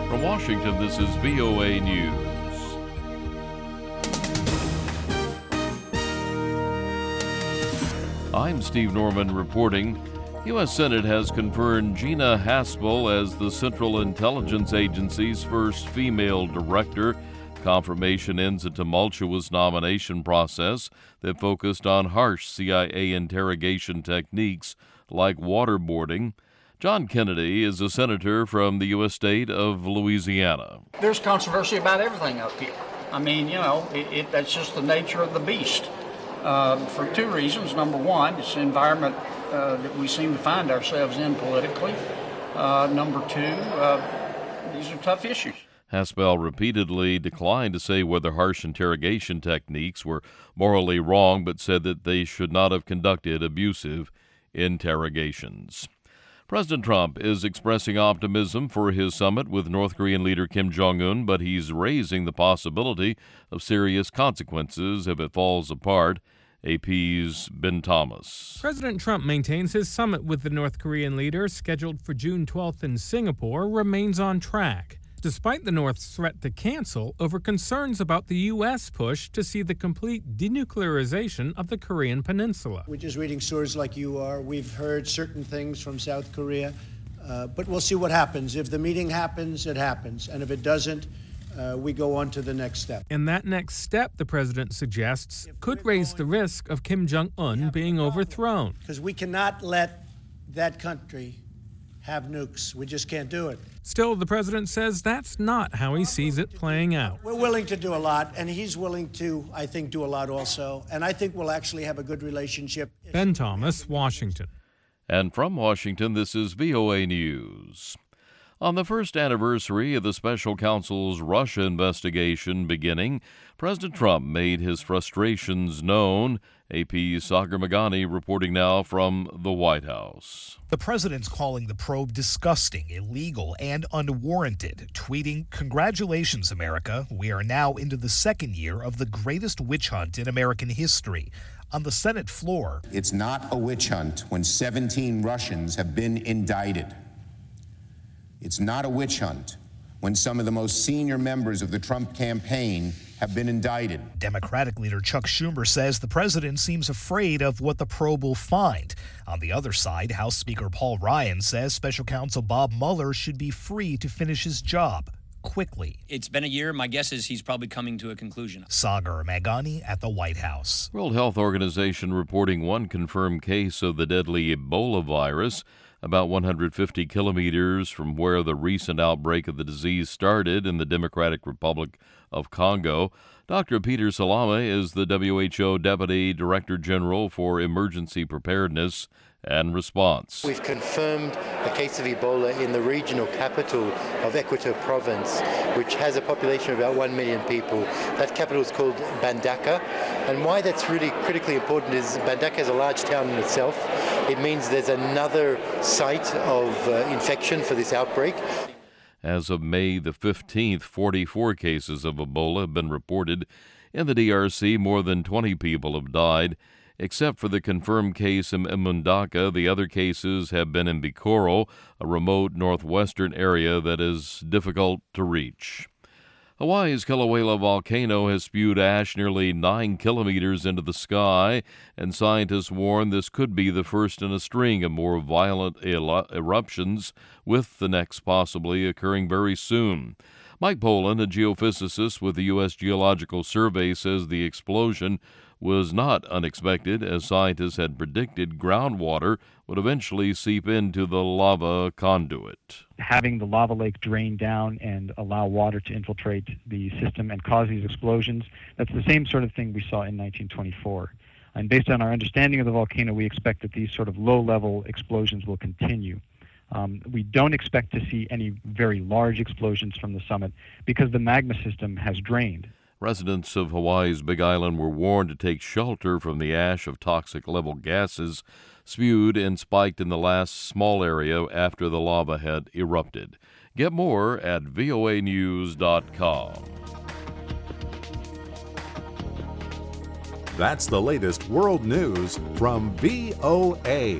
From Washington, this is VOA News. I'm Steve Norman reporting. U.S. Senate has confirmed Gina Haspel as the Central Intelligence Agency's first female director. Confirmation ends a tumultuous nomination process that focused on harsh CIA interrogation techniques like waterboarding. John Kennedy is a senator from the U.S. state of Louisiana. There's controversy about everything up here. I mean, that's just the nature of the beast. For two reasons. Number one, it's the environment that we seem to find ourselves in politically. Number two, these are tough issues. Haspel repeatedly declined to say whether harsh interrogation techniques were morally wrong, but said that they should not have conducted abusive interrogations. President Trump is expressing optimism for his summit with North Korean leader Kim Jong-un, but he's raising the possibility of serious consequences if it falls apart. AP's Ben Thomas. President Trump maintains his summit with the North Korean leader, scheduled for June 12th in Singapore, remains on track, despite the North's threat to cancel over concerns about the U.S. push to see the complete denuclearization of the Korean peninsula. We're just reading stories like you are. We've heard certain things from South Korea, but we'll see what happens. If the meeting happens, it happens. And if it doesn't, we go on to the next step. And that next step, the president suggests, could raise the risk of Kim Jong-un being overthrown. Because we cannot let that country have nukes. We just can't do it. Still, the president says that's not how he sees it playing out. We're willing to do a lot, and he's willing to, I think, do a lot also. And I think we'll actually have a good relationship. Ben Thomas, Washington. And from Washington, this is VOA News. On the first anniversary of the special counsel's Russia investigation beginning, President Trump made his frustrations known. AP's Sagar Meghani reporting now from the White House. The president's calling the probe disgusting, illegal, and unwarranted, tweeting, "Congratulations, America. We are now into the second year of the greatest witch hunt in American history." On the Senate floor, "It's not a witch hunt when 17 Russians have been indicted. It's not a witch hunt when some of the most senior members of the Trump campaign have been indicted." Democratic leader Chuck Schumer says the president seems afraid of what the probe will find. On the other side, House Speaker Paul Ryan says special counsel Bob Mueller should be free to finish his job quickly. It's been a year. My guess is he's probably coming to a conclusion. Sagar Meghani at the White House. World Health Organization reporting one confirmed case of the deadly Ebola virus about 150 kilometers from where the recent outbreak of the disease started in the Democratic Republic of Congo. Dr. Peter Salame is the WHO Deputy Director General for Emergency Preparedness and Response. We've confirmed a case of Ebola in the regional capital of Equator Province, which has a population of about 1 million people. That capital is called Bandaka. And why that's really critically important is Bandaka is a large town in itself. It means there's another site of infection for this outbreak. As of May the 15th, 44 cases of Ebola have been reported. In the DRC, more than 20 people have died. Except for the confirmed case in Mbandaka, the other cases have been in Bikoro, a remote northwestern area that is difficult to reach. Hawaii's Kilauea volcano has spewed ash nearly 9 kilometers into the sky, and scientists warn this could be the first in a string of more violent eruptions, with the next possibly occurring very soon. Mike Poland, a geophysicist with the U.S. Geological Survey, says the explosion was not unexpected, as scientists had predicted groundwater would eventually seep into the lava conduit. Having the lava lake drain down and allow water to infiltrate the system and cause these explosions, that's the same sort of thing we saw in 1924. And based on our understanding of the volcano, we expect that these sort of low-level explosions will continue. We don't expect to see any very large explosions from the summit because the magma system has drained. Residents of Hawaii's Big Island were warned to take shelter from the ash of toxic level gases spewed and spiked in the last small area after the lava had erupted. Get more at voanews.com. That's the latest world news from VOA.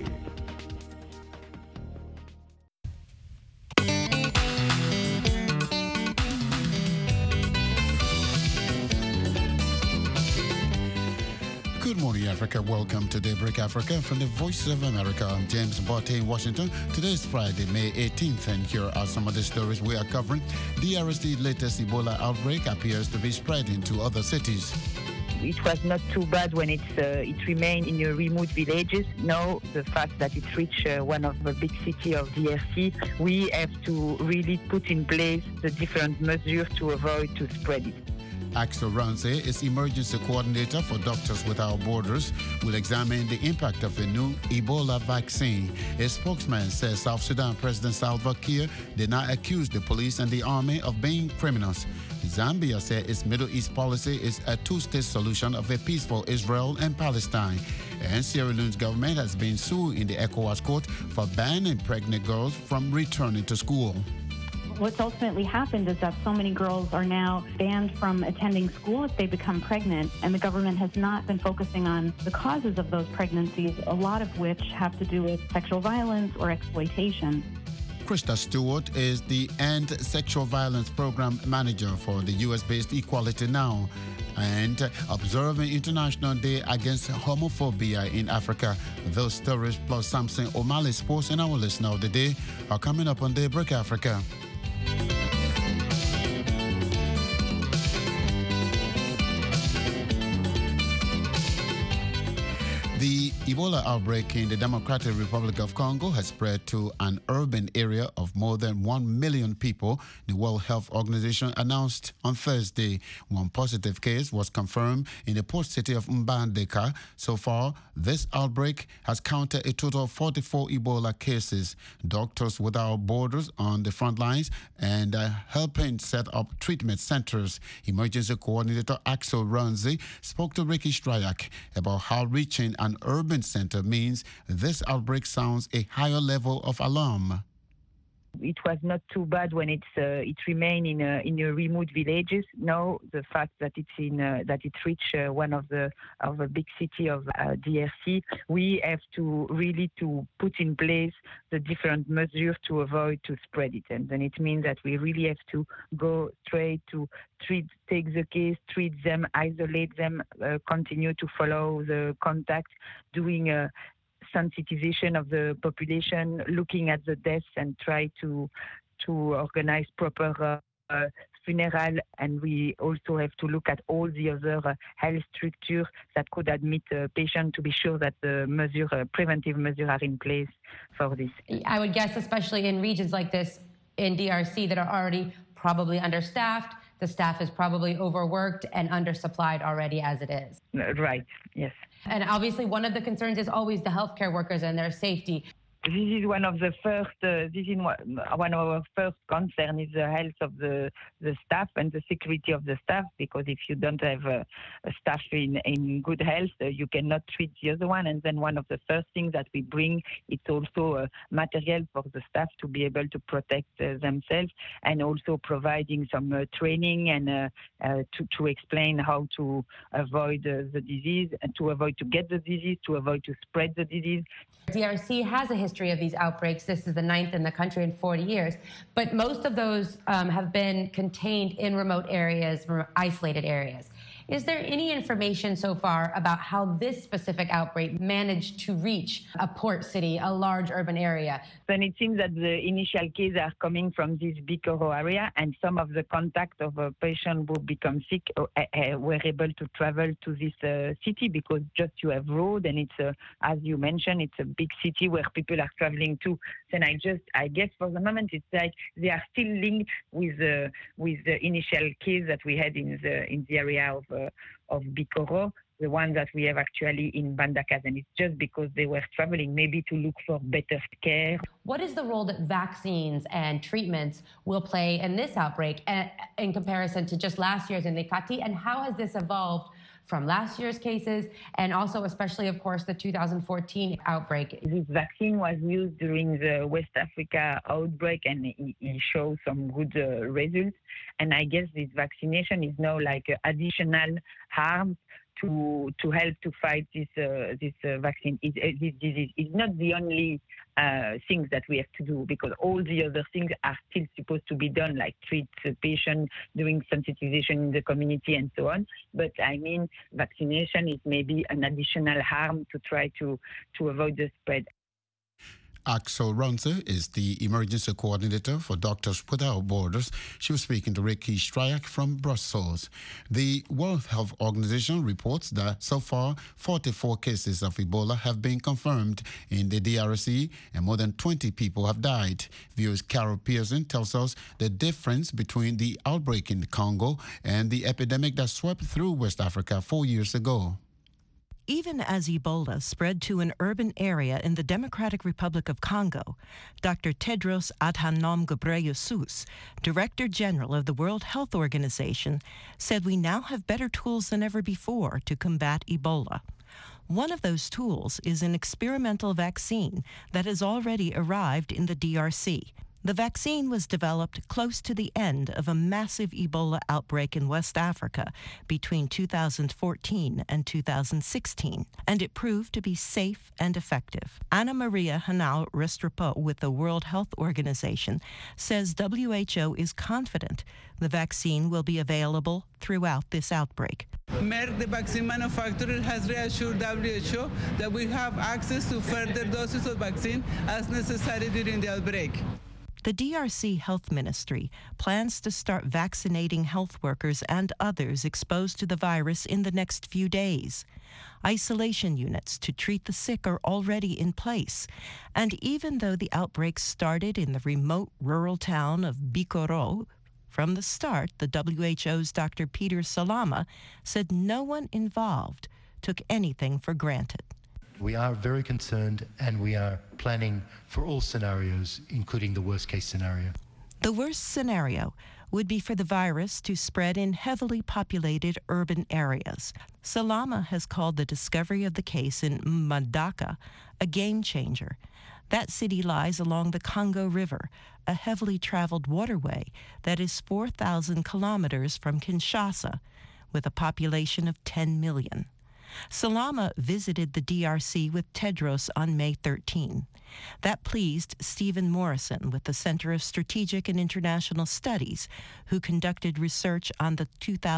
morning, Africa. Welcome to Daybreak Africa from the Voice of America. I'm James Botte in Washington. Today is Friday, May 18th, and here are some of the stories we are covering. DRC's latest Ebola outbreak appears to be spreading to other cities. It was not too bad when it remained in remote villages. Now, the fact that it reached one of the big cities of DRC, we have to really put in place the different measures to avoid to spread it. Axel Ranze is emergency coordinator for Doctors Without Borders, will examine the impact of a new Ebola vaccine. A spokesman says South Sudan President Salva Kiir did not accuse the police and the army of being criminals. Zambia said its Middle East policy is a two-state solution of a peaceful Israel and Palestine. And Sierra Leone's government has been sued in the ECOWAS court for banning pregnant girls from returning to school. What's ultimately happened is that so many girls are now banned from attending school if they become pregnant, and the government has not been focusing on the causes of those pregnancies, a lot of which have to do with sexual violence or exploitation. Krista Stewart is the End Sexual Violence Program Manager for the U.S.-based Equality Now and observing International Day Against Homophobia in Africa. Those stories plus Samson O'Malley Sports and our Listener of the Day are coming up on Daybreak Africa. The Ebola outbreak in the Democratic Republic of Congo has spread to an urban area of more than 1 million people, the World Health Organization announced on Thursday. One positive case was confirmed in the port city of Mbandaka. So far, this outbreak has counted a total of 44 Ebola cases. Doctors Without Borders on the front lines and helping set up treatment centers. Emergency Coordinator Axel Ranze spoke to Ricky Strayak about how reaching an urban center means this outbreak sounds a higher level of alarm. It was not too bad when it remained in remote villages. Now, the fact that it reached one of the big city of DRC, we have to really to put in place the different measures to avoid to spread it. And then it means that we really have to go straight to take the case, treat them, isolate them, continue to follow the contact, doing sensitization of the population, looking at the deaths and try to organize proper funeral. And we also have to look at all the other health structures that could admit a patient to be sure that the preventive measures are in place for this. I would guess, especially in regions like this in DRC that are already probably understaffed, the staff is probably overworked and undersupplied already as it is. Right, yes. And obviously one of the concerns is always the healthcare workers and their safety. This is one of the first. One of our first concern is the health of the staff and the security of the staff. Because if you don't have a staff in good health, you cannot treat the other one. And then one of the first things that we bring, it's also material for the staff to be able to protect themselves, and also providing some training and to explain how to avoid the disease, and to avoid to get the disease, to avoid to spread the disease. DRC has a history of these outbreaks. This is the 9th in the country in 40 years. But most of those have been contained in remote areas, isolated areas. Is there any information so far about how this specific outbreak managed to reach a port city, a large urban area? Then it seems that the initial cases are coming from this Bikoro area, and some of the contact of a patient who become sick were able to travel to this city, because just you have road, and it's as you mentioned, it's a big city where people are traveling to. Then I guess for the moment it's like they are still linked with the initial case that we had in the area of Bikoro, the one that we have actually in Mbandaka, and it's just because they were traveling maybe to look for better care. What is the role that vaccines and treatments will play in this outbreak in comparison to just last year's in Lekati, and how has this evolved from last year's cases, and also especially, of course, the 2014 outbreak? This vaccine was used during the West Africa outbreak, and it showed some good results. And I guess this vaccination is now like additional harm to help to fight this vaccine. This disease is not the only things that we have to do, because all the other things are still supposed to be done, like treat the patient, doing sensitization in the community, and so on. But I mean, vaccination is maybe an additional harm to try to avoid the spread. Axel Ronse is the emergency coordinator for Doctors Without Borders. She was speaking to Ricky Stryak from Brussels. The World Health Organization reports that so far 44 cases of Ebola have been confirmed in the DRC and more than 20 people have died. Viewers Carol Pearson tells us the difference between the outbreak in Congo and the epidemic that swept through West Africa 4 years ago. Even as Ebola spread to an urban area in the Democratic Republic of Congo, Dr. Tedros Adhanom Ghebreyesus, Director General of the World Health Organization, said we now have better tools than ever before to combat Ebola. One of those tools is an experimental vaccine that has already arrived in the DRC. The vaccine was developed close to the end of a massive Ebola outbreak in West Africa between 2014 and 2016, and it proved to be safe and effective. Anna Maria Hanau Restrepo with the World Health Organization says WHO is confident the vaccine will be available throughout this outbreak. Merck, the vaccine manufacturer, has reassured WHO that we have access to further doses of vaccine as necessary during the outbreak. The DRC Health Ministry plans to start vaccinating health workers and others exposed to the virus in the next few days. Isolation units to treat the sick are already in place. And even though the outbreak started in the remote rural town of Bikoro, from the start, the WHO's Dr. Peter Salama said no one involved took anything for granted. We are very concerned, and we are planning for all scenarios, including the worst-case scenario. The worst scenario would be for the virus to spread in heavily populated urban areas. Salama has called the discovery of the case in Mbandaka a game changer. That city lies along the Congo River, a heavily traveled waterway that is 4,000 kilometers from Kinshasa, with a population of 10 million. Salama visited the DRC with Tedros on May 13. That pleased Stephen Morrison with the Center of Strategic and International Studies, who conducted research on the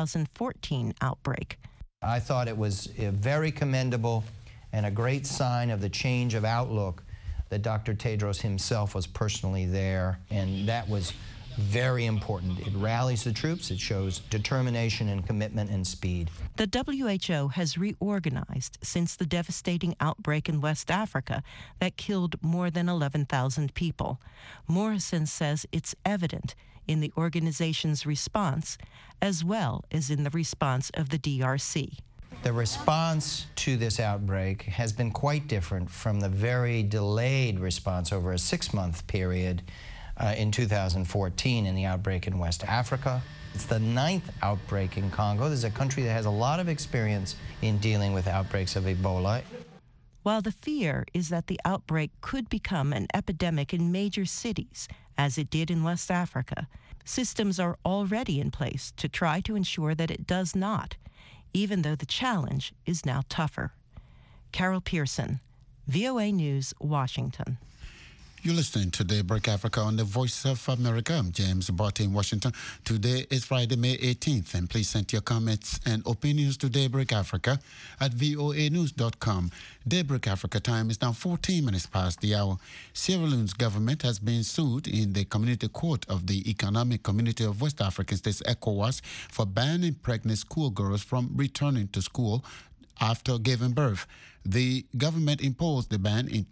2014 outbreak. I thought it was very commendable and a great sign of the change of outlook that Dr. Tedros himself was personally there, and that was very important. It rallies the troops, it shows determination and commitment and speed. The WHO has reorganized since the devastating outbreak in West Africa that killed more than 11,000 people. Morrison says it's evident in the organization's response, as well as in the response of the DRC. The response to this outbreak has been quite different from the very delayed response over a 6-month period in 2014 in the outbreak in West Africa. It's the 9th outbreak in Congo. This is a country that has a lot of experience in dealing with outbreaks of Ebola. While the fear is that the outbreak could become an epidemic in major cities, as it did in West Africa, systems are already in place to try to ensure that it does not, even though the challenge is now tougher. Carol Pearson, VOA News, Washington. You're listening to Daybreak Africa on the Voice of America. I'm James Barty in Washington. Today is Friday, May 18th, and please send your comments and opinions to Daybreak Africa at voanews.com. Daybreak Africa time is now 14 minutes past the hour. Sierra Leone's government has been sued in the Community Court of the Economic Community of West African States, ECOWAS, for banning pregnant schoolgirls from returning to school after giving birth. The government imposed the ban in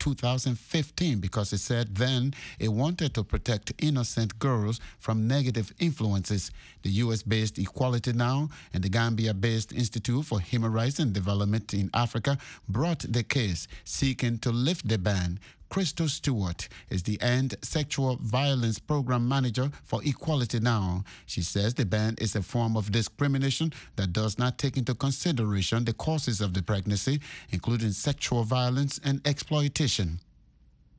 2015 because it said then it wanted to protect innocent girls from negative influences. The U.S.-based Equality Now and the Gambia-based Institute for Human Rights and Development in Africa brought the case, seeking to lift the ban. Crystal Stewart is the End Sexual Violence Program Manager for Equality Now. She says the ban is a form of discrimination that does not take into consideration the causes of the pregnancy, including sexual violence and exploitation.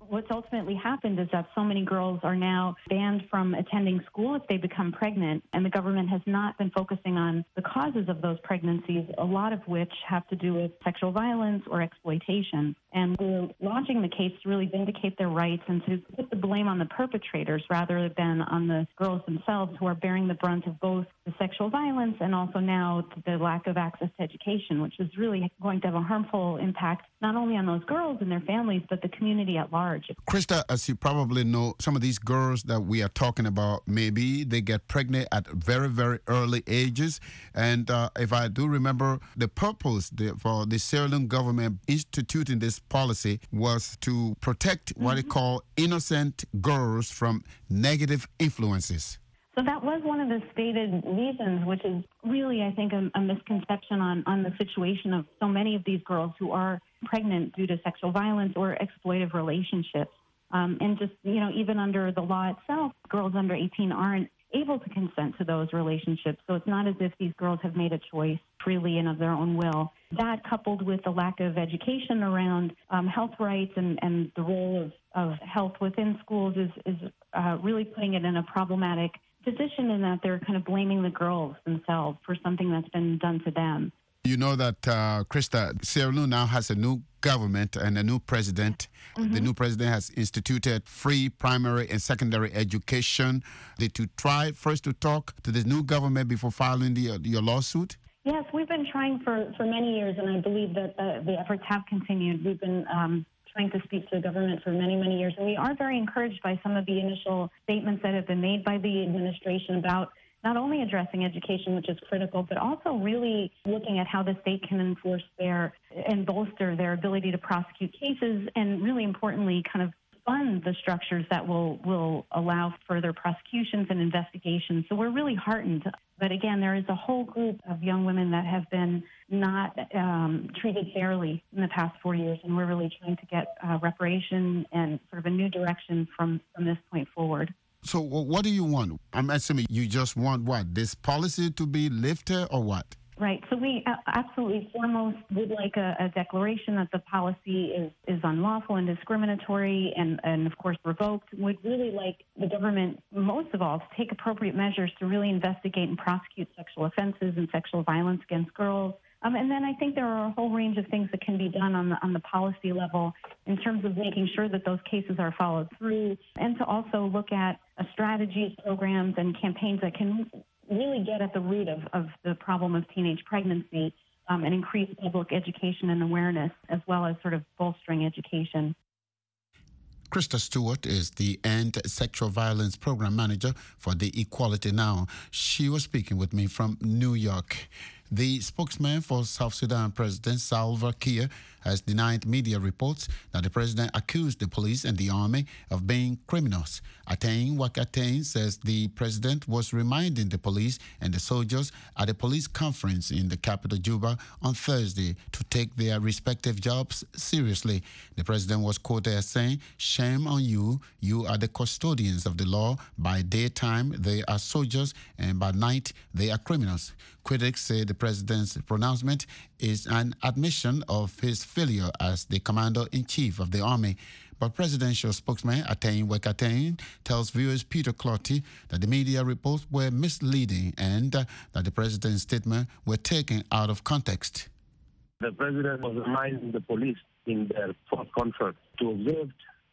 what's ultimately happened is that so many girls are now banned from attending school if they become pregnant, and the government has not been focusing on the causes of those pregnancies, a lot of which have to do with sexual violence or exploitation. And we're launching the case to really vindicate their rights and to put the blame on the perpetrators rather than on the girls themselves, who are bearing the brunt of both the sexual violence and also now the lack of access to education, which is really going to have a harmful impact not only on those girls and their families, but the community at large. Krista, as you probably know, some of these girls that we are talking about, maybe they get pregnant at very, very early ages. And if I do remember, the purpose for the Sierra Leone government instituting this policy was to protect what they call innocent girls from negative influences. So that was one of the stated reasons, which is really, I think, a misconception on the situation of so many of these girls who are pregnant due to sexual violence or exploitive relationships. And just, even under the law itself, girls under 18 aren't able to consent to those relationships. So it's not as if these girls have made a choice freely and of their own will. That, coupled with the lack of education around health rights and the role of health within schools, is really putting it in a problematic position in that they're kind of blaming the girls themselves for something that's been done to them. You know that, Krista, Sierra Leone now has a new government and a new president. Mm-hmm. The new president has instituted free primary and secondary education. Did you try first to talk to the new government before filing your lawsuit? Yes, we've been trying for many years, and I believe that the efforts have continued. We've been trying to speak to the government for many, many years, and we are very encouraged by some of the initial statements that have been made by the administration about not only addressing education, which is critical, but also really looking at how the state can enforce and bolster their ability to prosecute cases, and really importantly, kind of fund the structures that will allow further prosecutions and investigations. So we're really heartened. But again, there is a whole group of young women that have been not treated fairly in the past 4 years, and we're really trying to get reparation and sort of a new direction from this point forward. So what do you want? I'm assuming you just want what? This policy to be lifted or what? Right. So we absolutely foremost would like a declaration that the policy is unlawful and discriminatory and of course revoked. We'd really like the government, most of all, to take appropriate measures to really investigate and prosecute sexual offenses and sexual violence against girls. And then I think there are a whole range of things that can be done on the policy level in terms of making sure that those cases are followed through, and to also look at strategies, programs, and campaigns that can really get at the root of the problem of teenage pregnancy and increase public education and awareness, as well as sort of bolstering education. Krista Stewart is the End Sexual Violence Program Manager for the Equality Now. She was speaking with me from New York. The spokesman for South Sudan President Salva Kiir has denied media reports that the president accused the police and the army of being criminals. Attain Wakatain says the president was reminding the police and the soldiers at a police conference in the capital Juba on Thursday to take their respective jobs seriously. The president was quoted as saying, "Shame on you, you are the custodians of the law. By daytime, they are soldiers, and by night, they are criminals." Critics say the president's pronouncement is an admission of his failure as the commander-in-chief of the army. But presidential spokesman Attain Wakatain tells viewers Peter Clotty that the media reports were misleading and that the president's statement were taken out of context. The president was reminding the police in their fourth conference to observe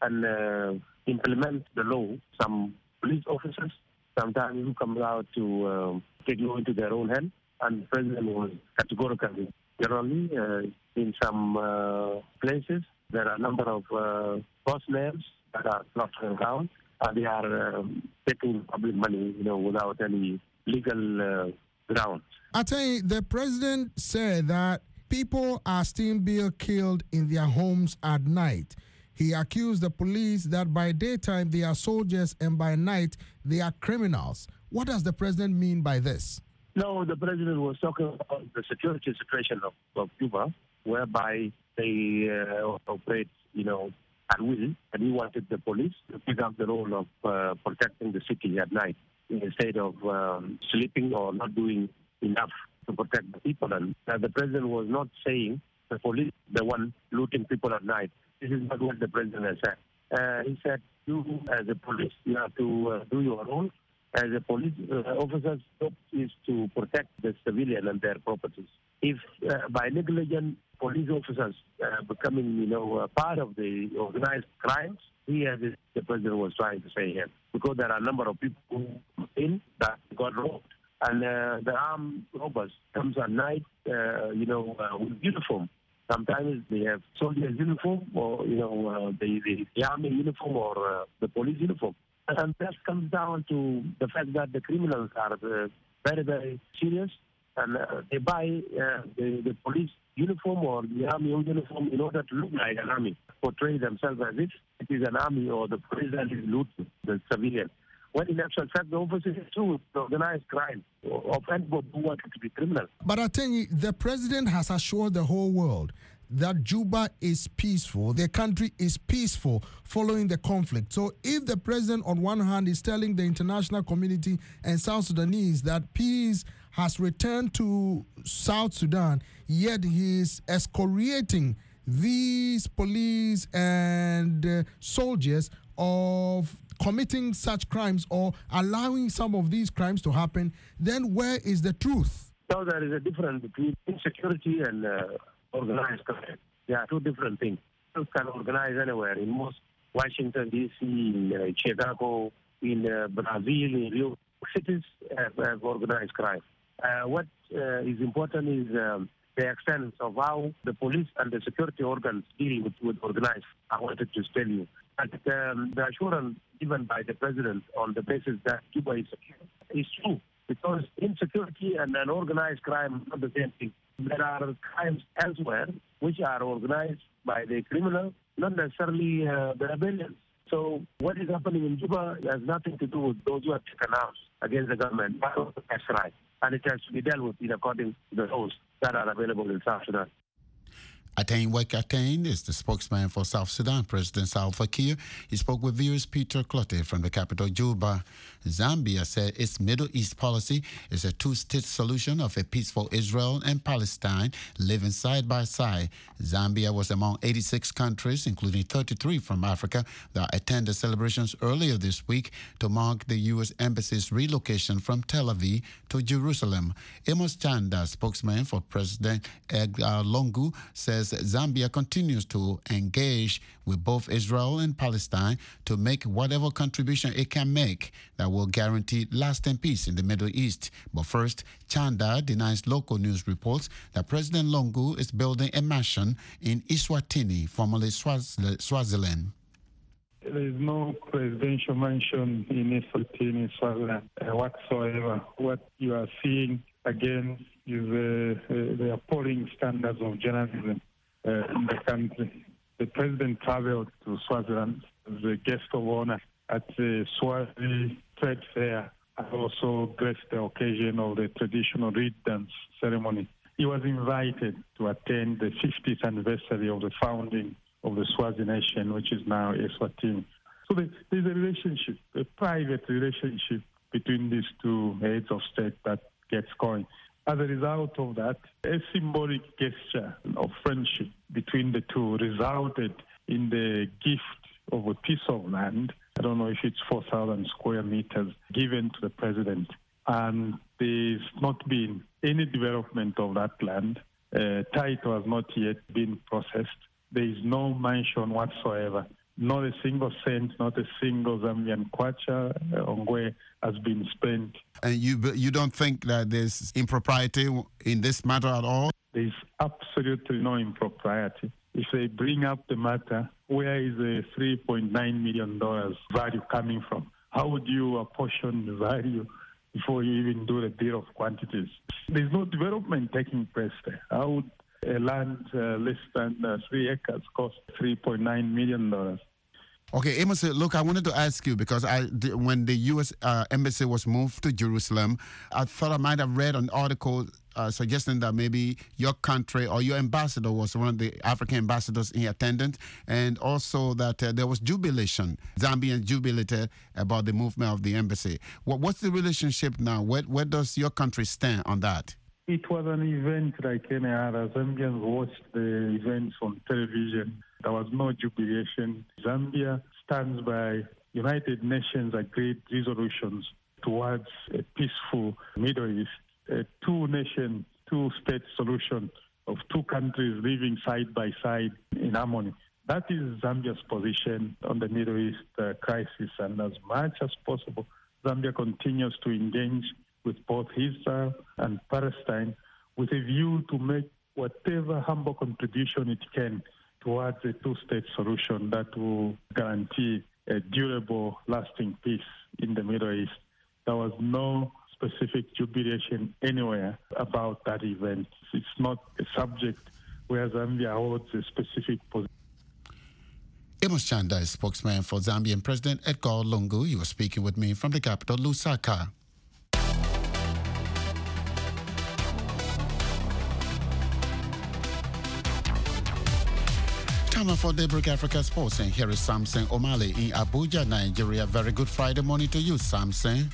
and implement the law. Some police officers sometimes who come out to take law into their own hands, and the president was categorical. Generally, in some places, there are a number of boss names that are floating around, and they are taking public money, without any legal grounds. I tell you, the president said that people are still being killed in their homes at night. He accused the police that by daytime they are soldiers and by night they are criminals. What does the president mean by this? No, the president was talking about the security situation of Cuba, whereby they operate, at will, and he wanted the police to pick up the role of protecting the city at night instead of sleeping or not doing enough to protect the people. And the president was not saying the police, the one looting people at night. This is not what the president has said. He said, you as a police, you have to do your role. As a police officer's job is to protect the civilian and their properties. If by negligent police officers becoming, part of the organized crimes, as the president was trying to say here, because there are a number of people who in that got robbed, and the armed robbers comes at night, with uniform. Sometimes they have soldiers' uniform, or the army uniform, or the police uniform. And that comes down to the fact that the criminals are very, very serious, and they buy the police uniform or the army uniform in order to look like an army, portray themselves as if it is an army or the police that is looting the civilian. When in actual fact, the opposite is true, organized crime of anybody who wanted to be criminal. But I tell you, the president has assured the whole world that Juba is peaceful, the country is peaceful following the conflict. So if the president on one hand is telling the international community and South Sudanese that peace has returned to South Sudan, yet he is excoriating these police and soldiers of committing such crimes or allowing some of these crimes to happen, then where is the truth? So there is a difference between insecurity and organized crime. They are two different things. You can organize anywhere, in most Washington, D.C., in Chicago, in Brazil, in Rio. Cities have organized crime. What is important is the extent of how the police and the security organs deal with organized. I wanted to tell you. But the assurance given by the president on the basis that Cuba is secure is true, because insecurity and organized crime are not the same thing. There are crimes elsewhere which are organized by the criminal, not necessarily the rebellions. So what is happening in Juba has nothing to do with those who have taken arms against the government. That's right. And it has to be dealt with in according to the laws that are available in South Sudan. Atain Wek Atain is the spokesman for South Sudan President Salva Kiir. He spoke with viewers Peter Clotte from the capital Juba. Zambia said its Middle East policy is a two-state solution of a peaceful Israel and Palestine living side by side. Zambia was among 86 countries, including 33 from Africa, that attended celebrations earlier this week to mark the U.S. Embassy's relocation from Tel Aviv to Jerusalem. Amos Chanda, spokesman for President Edgar Lungu, says Zambia continues to engage with both Israel and Palestine to make whatever contribution it can make that will guarantee lasting peace in the Middle East. But first, Chanda denies local news reports that President Lungu is building a mansion in Eswatini, formerly Swaziland. There is no presidential mansion in Eswatini, Swaziland whatsoever. What you are seeing again is the appalling standards of journalism in the country. The president traveled to Swaziland as a guest of honor at the Swazi Trade Fair and also graced the occasion of the traditional reed dance ceremony. He was invited to attend the 50th anniversary of the founding of the Swazi nation, which is now Eswatini. So there's a relationship, a private relationship between these two heads of state that gets going. As a result of that, a symbolic gesture of friendship between the two resulted in the gift of a piece of land. I don't know if it's 4,000 square meters given to the president. And there's not been any development of that land. Title has not yet been processed. There is no mention whatsoever. Not a single cent, not a single Zambian kwacha ongwe has been spent. And you don't think that there's impropriety in this matter at all? There's absolutely no impropriety. If they bring up the matter, where is the $3.9 million value coming from? How would you apportion the value before you even do the deal of quantities? There's no development taking place there. How would a land less than 3 acres cost $3.9 million? Okay, Amos, look, I wanted to ask you because when the U.S. Embassy was moved to Jerusalem, I thought I might have read an article suggesting that maybe your country or your ambassador was one of the African ambassadors in attendance, and also that there was jubilation. Zambians jubilated about the movement of the embassy. What's the relationship now? Where does your country stand on that? It was an event like any other. Zambians watched the events on television. There was no jubilation. Zambia stands by United Nations agreed resolutions towards a peaceful Middle East, a two-nation, two-state solution of two countries living side by side in harmony. That is Zambia's position on the Middle East crisis, and as much as possible, Zambia continues to engage with both Israel and Palestine with a view to make whatever humble contribution it can towards a two-state solution that will guarantee a durable, lasting peace in the Middle East. There was no specific jubilation anywhere about that event. It's not a subject where Zambia holds a specific position. Amos Chanda is spokesman for Zambian President Edgar Lungu. He was speaking with me from the capital, Lusaka. Time for Daybreak Africa Sports, and here is Samson Omale in Abuja, Nigeria. Very good Friday morning to you, Samson.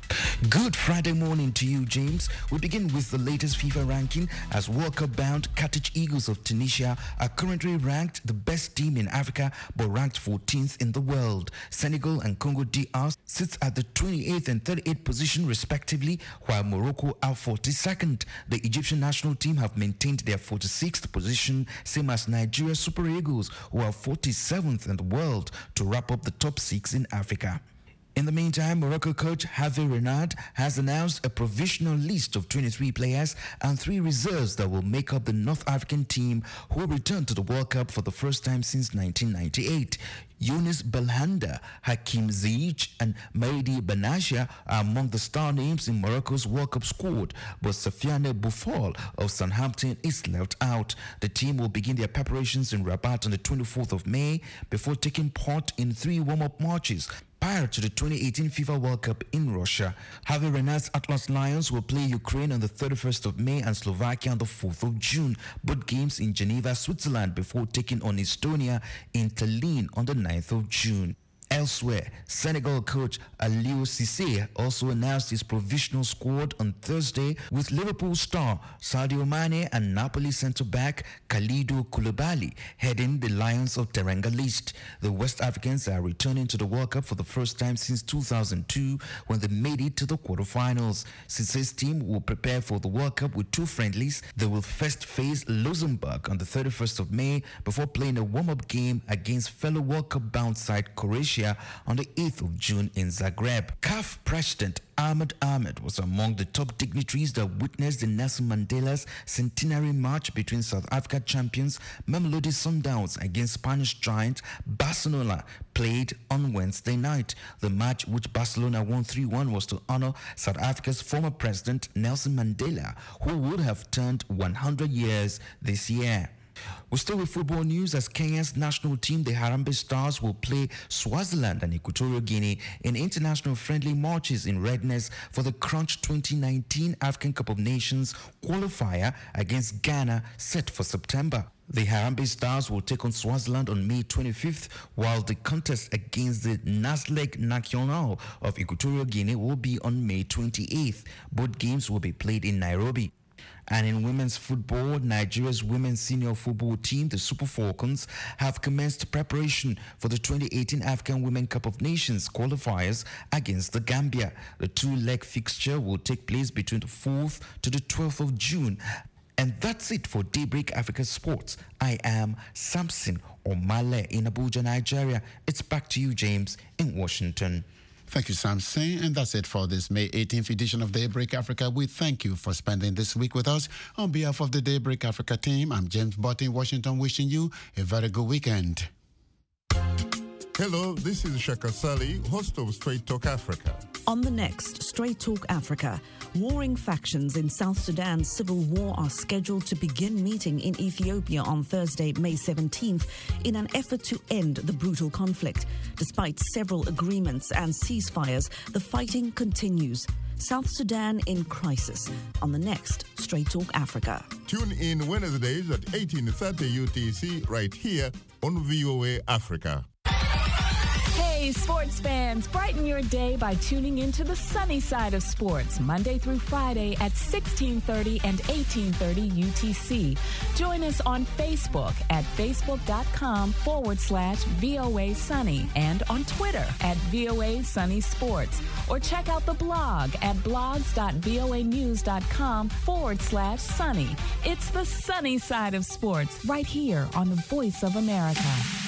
Good Friday morning to you, James. We begin with the latest FIFA ranking as World Cup-bound Carthage Eagles of Tunisia are currently ranked the best team in Africa but ranked 14th in the world. Senegal and Congo DR sits at the 28th and 38th position respectively, while Morocco are 42nd. The Egyptian national team have maintained their 46th position, same as Nigeria Super Eagles, who are 47th in the world, to wrap up the top 6 in Africa. In the meantime, Morocco coach Hervé Renard has announced a provisional list of 23 players and 3 reserves that will make up the North African team who will return to the World Cup for the first time since 1998. Younes Belhanda, Hakim Ziyech and Mehdi Benatia are among the star names in Morocco's World Cup squad, but Sofiane Boufal of Southampton is left out. The team will begin their preparations in Rabat on the 24th of May before taking part in 3 warm-up matches prior to the 2018 FIFA World Cup in Russia. Hervé Renard's Atlas Lions will play Ukraine on the 31st of May and Slovakia on the 4th of June, both games in Geneva, Switzerland, before taking on Estonia in Tallinn on the 9th of June. Elsewhere, Senegal coach Aliou Cissé also announced his provisional squad on Thursday with Liverpool star Sadio Mane and Napoli centre-back Kalidou Koulibaly heading the Lions of Teranga list. The West Africans are returning to the World Cup for the first time since 2002 when they made it to the quarterfinals. Cissé's team will prepare for the World Cup with 2 friendlies. They will first face Luxembourg on the 31st of May before playing a warm-up game against fellow World Cup-bound side Croatia on the 8th of June in Zagreb. CAF President Ahmed Ahmed was among the top dignitaries that witnessed the Nelson Mandela's centenary match between South Africa champions Mamelodi Sundowns against Spanish giant Barcelona, played on Wednesday night. The match, which Barcelona won 3-1, was to honor South Africa's former president Nelson Mandela, who would have turned 100 years this year. We're still with football news as Kenya's national team, the Harambee Stars, will play Swaziland and Equatorial Guinea in international friendly matches in readiness for the Crunch 2019 African Cup of Nations qualifier against Ghana set for September. The Harambee Stars will take on Swaziland on May 25th, while the contest against the Nasleg Nacional of Equatorial Guinea will be on May 28th. Both games will be played in Nairobi. And in women's football, Nigeria's women's senior football team, the Super Falcons, have commenced preparation for the 2018 African Women Cup of Nations qualifiers against the Gambia. The 2-leg fixture will take place between the 4th to the 12th of June. And that's it for Daybreak Africa Sports. I am Samson Omale in Abuja, Nigeria. It's back to you, James, in Washington. Thank you, Samson. And that's it for this May 18th edition of Daybreak Africa. We thank you for spending this week with us. On behalf of the Daybreak Africa team, I'm James Butt in Washington, wishing you a very good weekend. Hello, this is Shaka Sali, host of Straight Talk Africa. On the next Straight Talk Africa, warring factions in South Sudan's civil war are scheduled to begin meeting in Ethiopia on Thursday, May 17th, in an effort to end the brutal conflict. Despite several agreements and ceasefires, the fighting continues. South Sudan in crisis on the next Straight Talk Africa. Tune in Wednesdays at 18:30 UTC right here on VOA Africa. Hey, Hey, sports fans, brighten your day by tuning into the sunny side of sports, Monday through Friday at 1630 and 1830 UTC. Join us on Facebook at facebook.com/VOA Sunny and on Twitter at VOA Sunny Sports. Or check out the blog at blogs.voanews.com/sunny. It's the sunny side of sports right here on the Voice of America.